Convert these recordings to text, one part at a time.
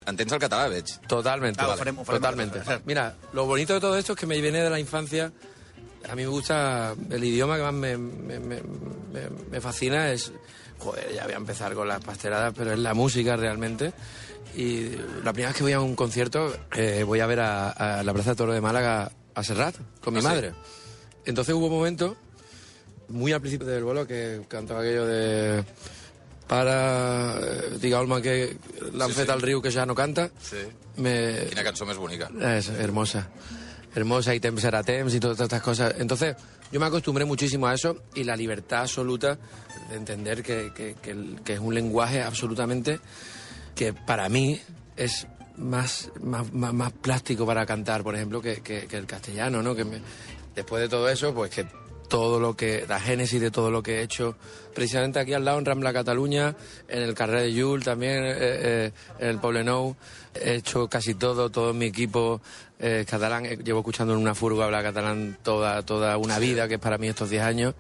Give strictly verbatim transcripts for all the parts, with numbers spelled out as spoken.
Entens el català, veig. Totalmente, Ah, vale, ho farem, ho farem totalmente. ara. Mira, lo bonito de todo esto es que me viene de la infancia. A mí me gusta, el idioma que más me, me, me, me, me fascina es, joder, ya voy a empezar con las pasteladas, pero es la música realmente. Y la primera vez que voy a un concierto, eh, voy a ver a, a la Plaza de Toro de Málaga a Serrat, con mi ¿Ah, sí? madre. Entonces hubo un momento, muy al principio del vuelo, que cantaba aquello de... Para, eh, digueu-me que l'han Sí, fet sí. al riu que ja no canta. Sí. Me... Quina cançó més bonica. Es hermosa. Hermosa y temps será temps y todas estas cosas. Entonces, yo me acostumbré muchísimo a eso y la libertad absoluta de entender que, que, que, el- que es un lenguaje absolutamente que para mí es más, más, más, más plástico para cantar, por ejemplo, que, que, que el castellano, ¿no? Que me- después de todo eso, pues que todo lo que, la génesis de todo lo que he hecho, precisamente aquí al lado en Rambla Cataluña, en el Carrer de Llull también, eh, eh, en el Poblenou, he hecho casi todo, todo mi equipo eh, catalán, eh, llevo escuchando en una furgo hablar catalán toda, toda una vida, que es para mí estos diez años,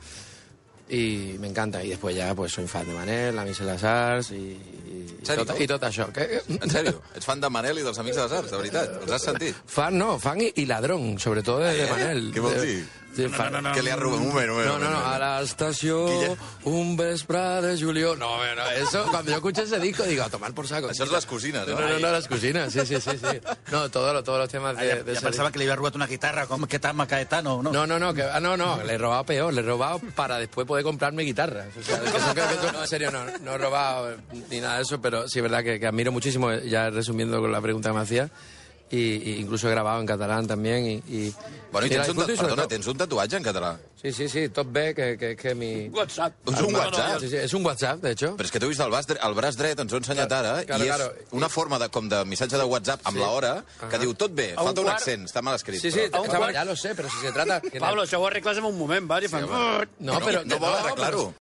y me encanta, y después ya pues soy fan de Manel, la Missa de les Arts, i, i, i, Sèrio? tot, i tot això. Que, En sèrio? Ets fan de Manel i dels Amics de les Arts, de veritat? Els has sentit? Fan, no, fan y, y ladrón, sobre todo de, de Manel. Què vols De- dir? de- No, no, no, Que li has robat? Un moment, un moment. No, no, no, a la estación, un vespre de julió. No, no, eso, cuando yo escuché ese disco, digo, a tomar por saco. Això és les cosines, No, no? no, no, las cocinas, sí, sí, sí, sí. No, todos los, todos los temas Ah, de, ja, de ja ese pensava que li havia robat una guitarra, com que tama Caetano, no? No, no, no, que, ah, no, no, le he robado peor, le he robado para después poder comprarme guitarras. O sea, que son- que- que- no, en serio, no, no he robado ni nada de eso, pero sí es verdad que, que admiro muchísimo, ya resumiendo con la pregunta que me hacía, y, y incluso he grabado en catalán también. Y, y, Bueno, i y la tens un, disfruto y sobre perdona, todo- tens un tatuatge en català. Sí, sí, sí, Top B, que, que, que mi... WhatsApp. És un WhatsApp? Sí, sí, es un WhatsApp, de hecho. Però és que t'he vist el braç, el braç dret, ens ho he ensenyat ara, Claro, i és claro. una forma de, com de missatge de WhatsApp amb Sí. l'hora, que diu tot bé, A un falta un quart- accent, està mal escrit. Sí, sí, però- estaba- ya lo sé, pero si se trata... Pablo, això ho arregles en un moment, va, i fan... No, pero... no vol arreglar-ho.